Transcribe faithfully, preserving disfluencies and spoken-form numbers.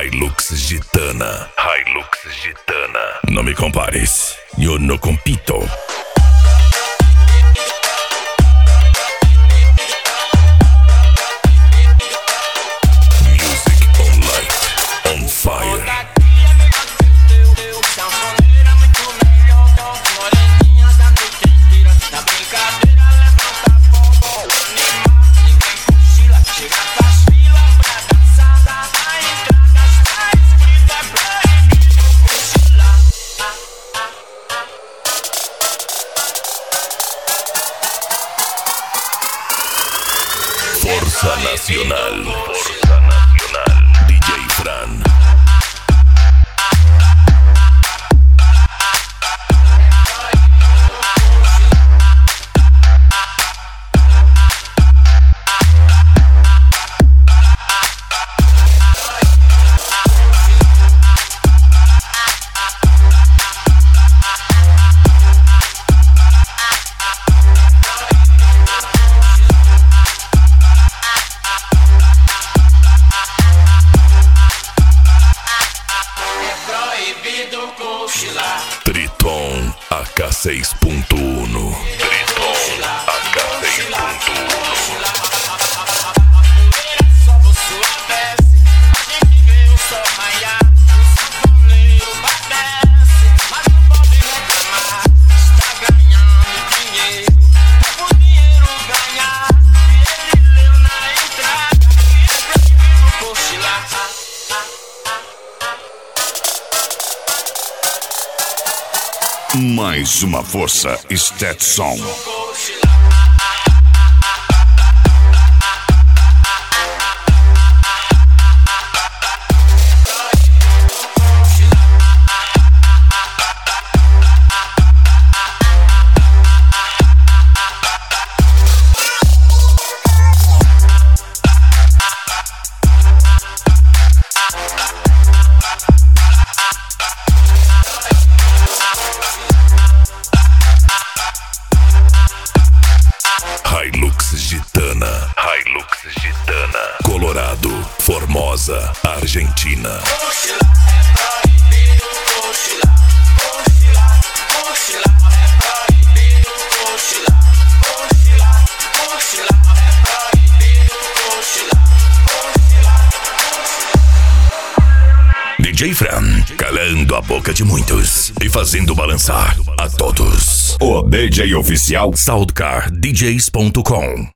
Hilux Gitana. Hilux Gitana. Não me compares, eu não compito. Music on light, on fire. Força Nacional. Força Nacional. D J Fran. Triton A K seis ponto um. Triton A K seis ponto um. Mais uma força Stetson. Hilux Gitana. Hilux Gitana. Colorado, Formosa, Argentina. D J Fran, calando a boca de muitos e fazendo balançar a todos. O D J oficial Soundcar D Js ponto com.